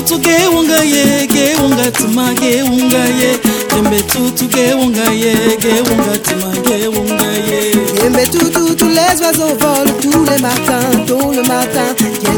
tutu ge wonga ye, ge wonga tuma ge wonga ye. Yembe tutu ge wonga ye, ge wonga tuma ge wonga ye. Yembe tutu, tous les oiseaux volent tous les matins, tôt le matin.